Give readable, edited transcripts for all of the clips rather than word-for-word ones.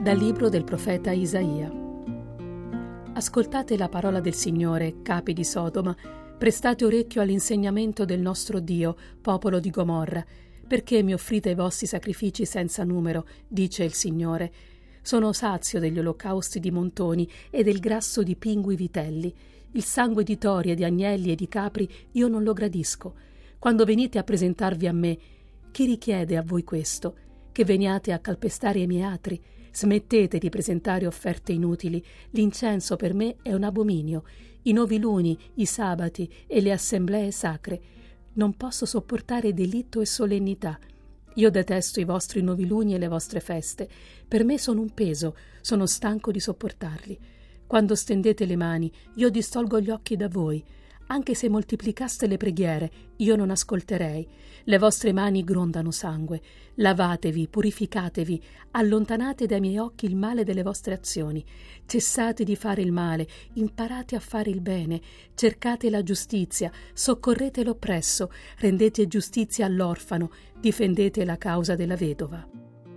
Dal libro del profeta Isaia. Ascoltate la parola del Signore, capi di Sodoma, prestate orecchio all'insegnamento del nostro Dio, popolo di Gomorra, perché mi offrite i vostri sacrifici senza numero, dice il Signore. Sono sazio degli olocausti di montoni e del grasso di pingui vitelli. Il sangue di tori e di agnelli e di capri io non lo gradisco. Quando venite a presentarvi a me, chi richiede a voi questo? Che veniate a calpestare i miei atri? Smettete di presentare offerte inutili. L'incenso per me è un abominio. I noviluni, i sabati e le assemblee sacre. Non posso sopportare delitto e solennità. Io detesto i vostri noviluni e le vostre feste. Per me sono un peso, sono stanco di sopportarli. Quando stendete le mani, io distolgo gli occhi da voi. Anche se moltiplicaste le preghiere, io non ascolterei. Le vostre mani grondano sangue. Lavatevi, purificatevi, allontanate dai miei occhi il male delle vostre azioni. Cessate di fare il male, imparate a fare il bene, cercate la giustizia, soccorrete l'oppresso, rendete giustizia all'orfano, difendete la causa della vedova.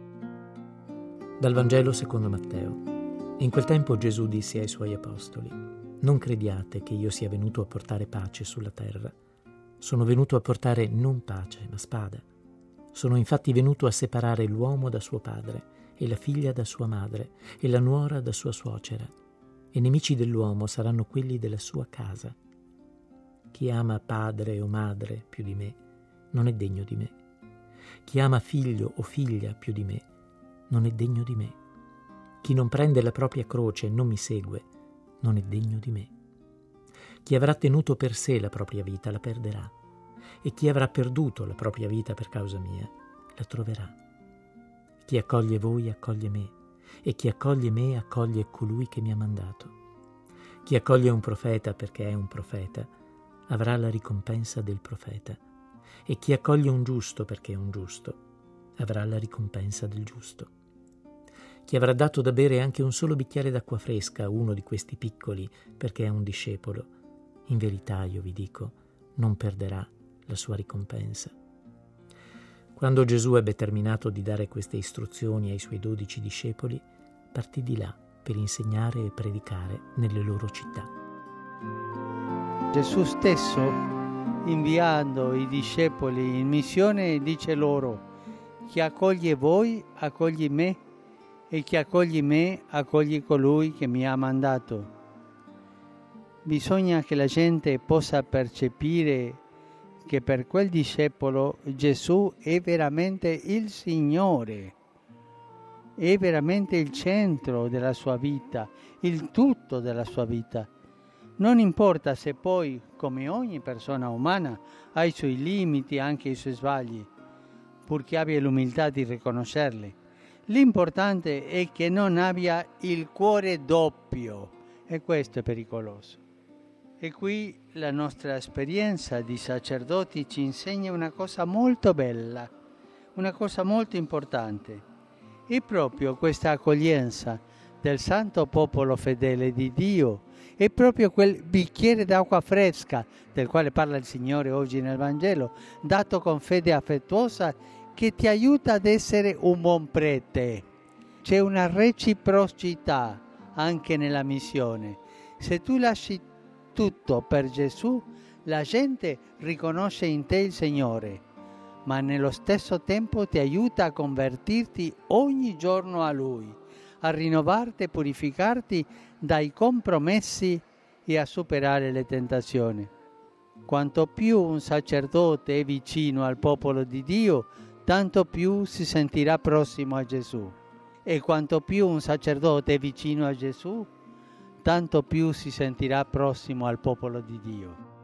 Dal Vangelo secondo Matteo. In quel tempo Gesù disse ai suoi apostoli: non crediate che io sia venuto a portare pace sulla terra. Sono venuto a portare non pace, ma spada. Sono infatti venuto a separare l'uomo da suo padre, e la figlia da sua madre, e la nuora da sua suocera. E nemici dell'uomo saranno quelli della sua casa. Chi ama padre o madre più di me, non è degno di me. Chi ama figlio o figlia più di me, non è degno di me. Chi non prende la propria croce e non mi segue, non è degno di me. Chi avrà tenuto per sé la propria vita la perderà, e chi avrà perduto la propria vita per causa mia la troverà. Chi accoglie voi accoglie me, e chi accoglie me accoglie colui che mi ha mandato. Chi accoglie un profeta perché è un profeta avrà la ricompensa del profeta, e chi accoglie un giusto perché è un giusto avrà la ricompensa del giusto. Chi avrà dato da bere anche un solo bicchiere d'acqua fresca a uno di questi piccoli perché è un discepolo, in verità io vi dico, non perderà la sua ricompensa. Quando Gesù ebbe terminato di dare queste istruzioni ai suoi 12 discepoli, partì di là per insegnare e predicare nelle loro città. Gesù stesso, inviando i discepoli in missione, dice loro: chi accoglie voi accoglie me, e chi accoglie me accoglie colui che mi ha mandato. Bisogna che la gente possa percepire che per quel discepolo Gesù è veramente il Signore, è veramente il centro della sua vita, il tutto della sua vita. Non importa se poi, come ogni persona umana, ha i suoi limiti, anche i suoi sbagli, purché abbia l'umiltà di riconoscerli. L'importante è che non abbia il cuore doppio, e questo è pericoloso. E qui la nostra esperienza di sacerdoti ci insegna una cosa molto bella, una cosa molto importante. È proprio questa accoglienza del santo popolo fedele di Dio, è proprio quel bicchiere d'acqua fresca del quale parla il Signore oggi nel Vangelo, dato con fede affettuosa, che ti aiuta ad essere un buon prete. C'è una reciprocità anche nella missione. Se tu lasci tutto per Gesù, la gente riconosce in te il Signore, ma nello stesso tempo ti aiuta a convertirti ogni giorno a Lui, a rinnovarti e purificarti dai compromessi e a superare le tentazioni. Quanto più un sacerdote è vicino al popolo di Dio, tanto più si sentirà prossimo a Gesù. E quanto più un sacerdote è vicino a Gesù, tanto più si sentirà prossimo al popolo di Dio.